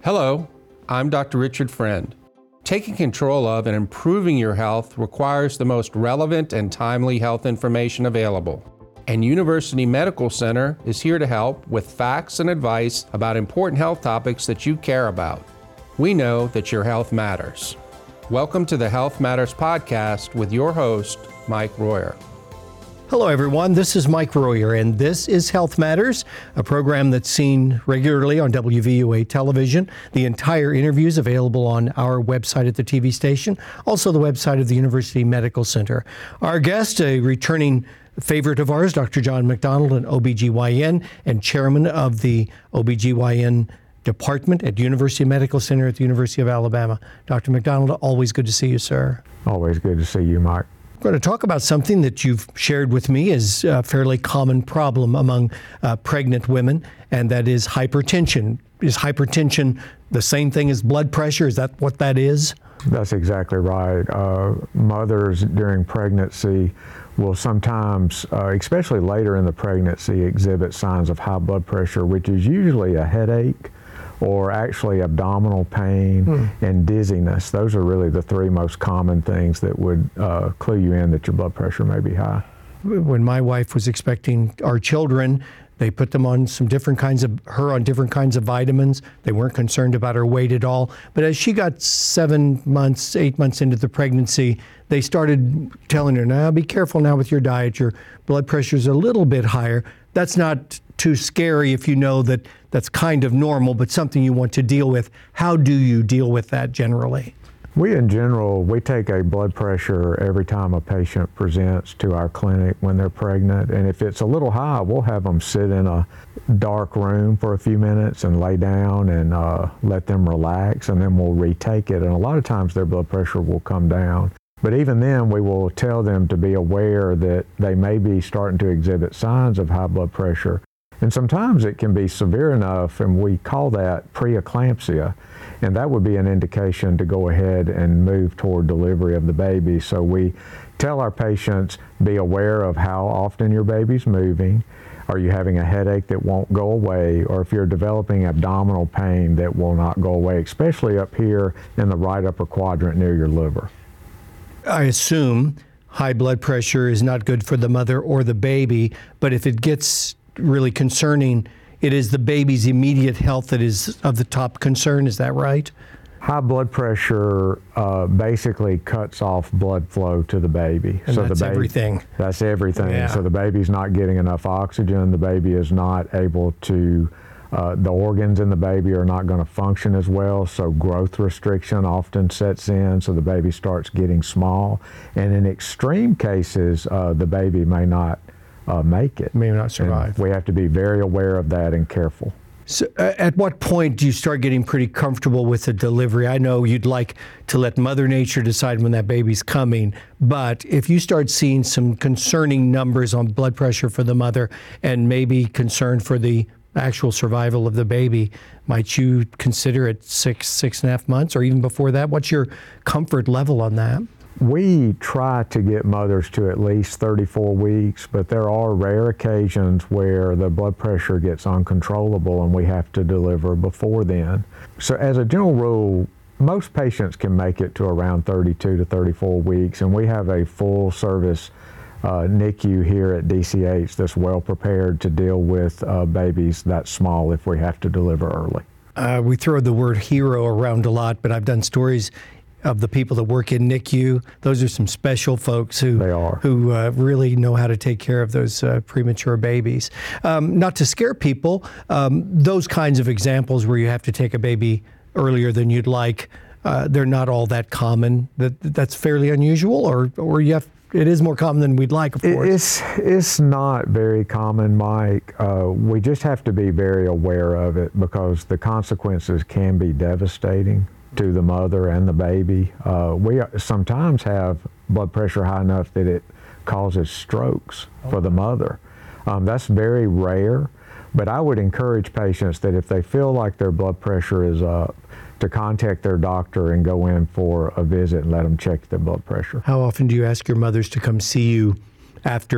Hello, I'm Dr. Richard Friend. Taking control of and improving your health requires the most relevant and timely health information available. And University Medical Center is here to help with facts and advice about important health topics that you care about. We know that your health matters. Welcome to the Health Matters Podcast with your host, Mike Royer. Hello, everyone. This is Mike Royer, and this is Health Matters, a program that's seen regularly on WVUA television. The entire interview is available on our website at the TV station, also the website of the University Medical Center. Our guest, a returning favorite of ours, Dr. John McDonald, an OBGYN and chairman of the OBGYN department at University Medical Center at the University of Alabama. Dr. McDonald, always good to see you, sir. Always good to see you, Mike. We're going to talk about something that you've shared with me is a fairly common problem among pregnant women, and that is hypertension. Is hypertension the same thing as blood pressure? Is that what that is? That's exactly right. Mothers during pregnancy will sometimes, especially later in the pregnancy, exhibit signs of high blood pressure, which is usually a headache or actually abdominal pain and dizziness. Those are really the three most common things that would clue you in that your blood pressure may be high. When my wife was expecting our children, they put them on different kinds of vitamins. They weren't concerned about her weight at all. But as she got 8 months into the pregnancy, they started telling her, now be careful now with your diet. Your blood pressure's a little bit higher. That's not too scary if you know that that's kind of normal, but something you want to deal with. How do you deal with that generally? We take a blood pressure every time a patient presents to our clinic when they're pregnant. And if it's a little high, we'll have them sit in a dark room for a few minutes and lay down and let them relax, and then we'll retake it. And a lot of times their blood pressure will come down. But even then, we will tell them to be aware that they may be starting to exhibit signs of high blood pressure. And sometimes it can be severe enough, and we call that preeclampsia. And that would be an indication to go ahead and move toward delivery of the baby. So we tell our patients, be aware of how often your baby's moving. Are you having a headache that won't go away? Or if you're developing abdominal pain that will not go away, especially up here in the right upper quadrant near your liver. I assume high blood pressure is not good for the mother or the baby, but if it gets really concerning, it is the baby's immediate health that is of the top concern. Is that right? High blood pressure basically cuts off blood flow to the baby. And so that's everything. That's everything. Yeah. So the baby's not getting enough oxygen. The baby is not able to, the organs in the baby are not going to function as well. So growth restriction often sets in. So the baby starts getting small. And in extreme cases, the baby may not make it. May not survive. And we have to be very aware of that and careful. So at what point do you start getting pretty comfortable with the delivery? I know you'd like to let Mother Nature decide when that baby's coming, but if you start seeing some concerning numbers on blood pressure for the mother and maybe concern for the actual survival of the baby, might you consider it 6.5 months, or even before that? What's your comfort level on that? We try to get mothers to at least 34 weeks, but there are rare occasions where the blood pressure gets uncontrollable and we have to deliver before then. So as a general rule, most patients can make it to around 32 to 34 weeks, and we have a full service NICU here at DCH that's well prepared to deal with babies that small if we have to deliver early. We throw the word hero around a lot, but I've done stories of the people that work in NICU. Those are some special folks who really know how to take care of those premature babies. Not to scare people, those kinds of examples where you have to take a baby earlier than you'd like, they're not all that common. That's fairly unusual, or it is more common than we'd like, of course. It's not very common, Mike. We just have to be very aware of it because the consequences can be devastating to the mother and the baby. We sometimes have blood pressure high enough that it causes strokes for the mother. That's very rare, but I would encourage patients that if they feel like their blood pressure is up, to contact their doctor and go in for a visit and let them check their blood pressure. How often do you ask your mothers to come see you after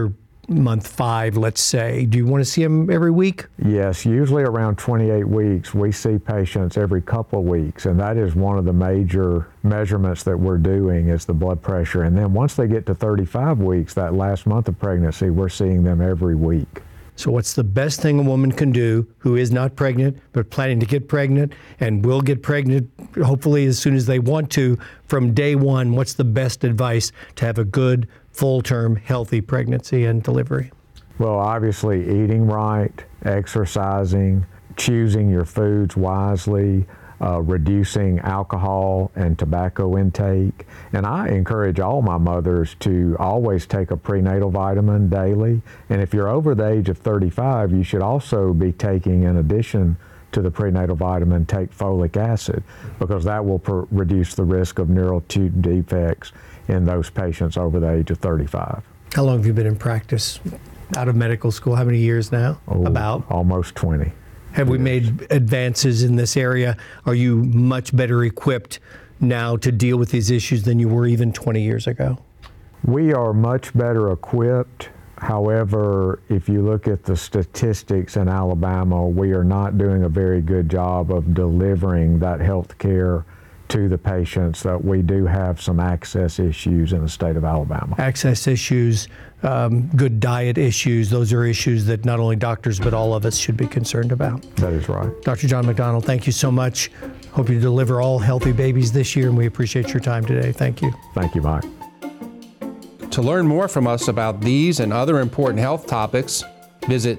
month 5, let's say, do you want to see them every week? Yes, usually around 28 weeks, we see patients every couple of weeks, and that is one of the major measurements that we're doing is the blood pressure. And then once they get to 35 weeks, that last month of pregnancy, we're seeing them every week. So what's the best thing a woman can do who is not pregnant but planning to get pregnant and will get pregnant hopefully as soon as they want to from day one? What's the best advice to have a good, full-term, healthy pregnancy and delivery? Well, obviously eating right, exercising, choosing your foods wisely, reducing alcohol and tobacco intake. And I encourage all my mothers to always take a prenatal vitamin daily. And if you're over the age of 35, you should also be taking, in addition to the prenatal vitamin, take folic acid, because that will reduce the risk of neural tube defects in those patients over the age of 35. How long have you been in practice out of medical school? How many years now? About? Almost 20. Have we made advances in this area? Are you much better equipped now to deal with these issues than you were even 20 years ago? We are much better equipped. However, if you look at the statistics in Alabama, we are not doing a very good job of delivering that health care to the patients. That we do have some access issues in the state of Alabama. Access issues, good diet issues, those are issues that not only doctors but all of us should be concerned about. That is right. Dr. John McDonald, thank you so much. Hope you deliver all healthy babies this year, and we appreciate your time today. Thank you. Thank you, Mike. To learn more from us about these and other important health topics, visit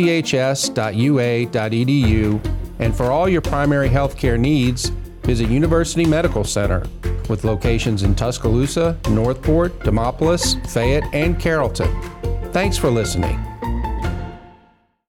cchs.ua.edu, and for all your primary health care needs, visit University Medical Center, with locations in Tuscaloosa, Northport, Demopolis, Fayette, and Carrollton. Thanks for listening.